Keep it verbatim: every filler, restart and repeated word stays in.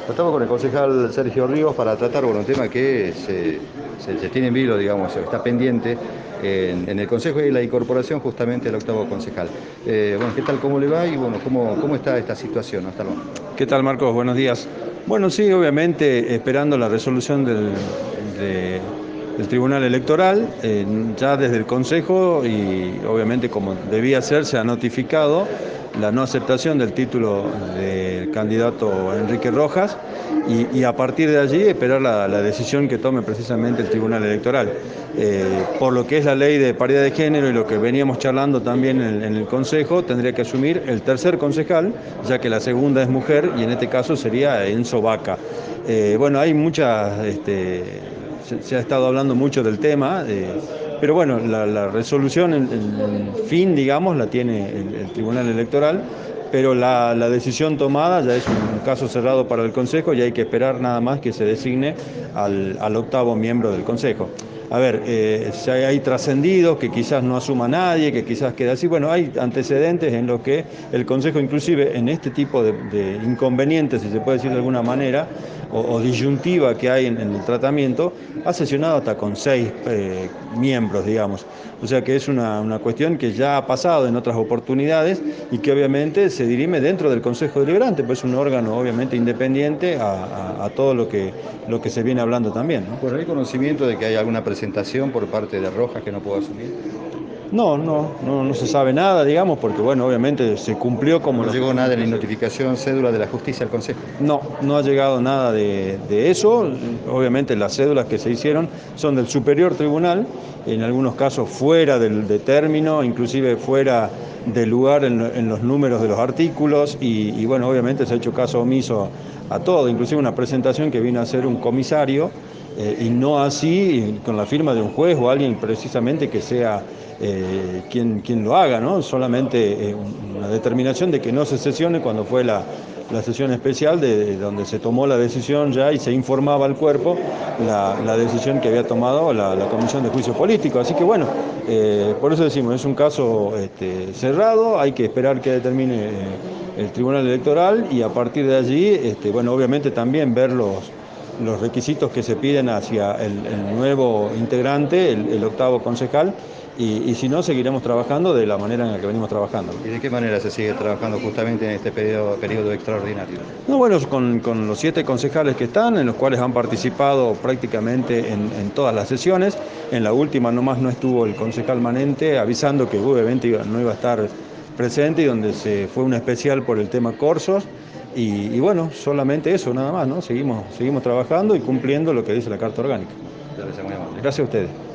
Estamos con el concejal Sergio Ríos para tratar, bueno, un tema que se, se, se tiene en vilo, digamos, está pendiente en, en el Consejo y la incorporación justamente del octavo concejal. Eh, bueno, ¿qué tal, cómo le va y bueno, cómo, cómo está esta situación hasta el momento? ¿Qué tal, Marcos? Buenos días. Bueno, sí, obviamente esperando la resolución del, de- del Tribunal Electoral, eh, ya desde el Consejo y obviamente como debía ser, se ha notificado la no aceptación del título del candidato Enrique Rojas y, y a partir de allí esperar la, la decisión que tome precisamente el Tribunal Electoral. Eh, por lo que es la ley de paridad de género y lo que veníamos charlando también en, en el Consejo, tendría que asumir el tercer concejal, ya que la segunda es mujer y en este caso sería Enzo Vaca. Eh, bueno, hay muchas, este, se, se ha estado hablando mucho del tema, eh, pero bueno, la, la resolución, el, el, fin, digamos, la tiene el, el Tribunal Electoral, pero la, la decisión tomada ya es un caso cerrado para el Consejo y hay que esperar nada más que se designe al, al octavo miembro del Consejo. A ver, eh, si hay, hay trascendidos que quizás no asuma nadie, que quizás quede así. Bueno, hay antecedentes en los que el Consejo, inclusive en este tipo de, de inconvenientes, si se puede decir de alguna manera, o, o disyuntiva que hay en, en el tratamiento, ha sesionado hasta con seis eh, miembros, digamos. O sea que es una, una cuestión que ya ha pasado en otras oportunidades y que obviamente se dirime dentro del Consejo Deliberante, pues es un órgano obviamente independiente a, a, a todo lo que, lo que se viene hablando también, ¿no? Bueno, ¿hay conocimiento de que hay alguna presentación por parte de Rojas que no puedo asumir? No, no, no, no se sabe nada, digamos, porque bueno, obviamente se cumplió como No lo llegó nada tenía en que la hacer. notificación cédula de la justicia al Consejo. No, no ha llegado nada de, de eso. Obviamente las cédulas que se hicieron son del Superior Tribunal, en algunos casos fuera del de término, inclusive fuera del lugar en, en los números de los artículos y, y bueno, obviamente se ha hecho caso omiso a todo, inclusive una presentación que vino a hacer un comisario eh, y no así con la firma de un juez o alguien precisamente que sea eh, quien, quien lo haga, ¿no? Solamente eh, una determinación de que no se sesione cuando fue la la sesión especial de, de donde se tomó la decisión ya y se informaba al cuerpo la, la decisión que había tomado la, la Comisión de Juicio Político. Así que bueno, eh, por eso decimos, es un caso este, cerrado, hay que esperar que determine eh, el Tribunal Electoral y a partir de allí, este, bueno, obviamente también ver los, los requisitos que se piden hacia el, el nuevo integrante, el, el octavo concejal, y, y si no, seguiremos trabajando de la manera en la que venimos trabajando. ¿Y de qué manera se sigue trabajando justamente en este periodo, periodo extraordinario? No, bueno, con, con los siete concejales que están, en los cuales han participado prácticamente en, en todas las sesiones. En la última nomás no estuvo el concejal Manente, avisando que obviamente iba, no iba a estar presente y donde se fue un especial por el tema Corsos. Y, y bueno, solamente eso, nada más, ¿no? Seguimos, seguimos trabajando y cumpliendo lo que dice la Carta Orgánica. Gracias, muy amable. Gracias a ustedes.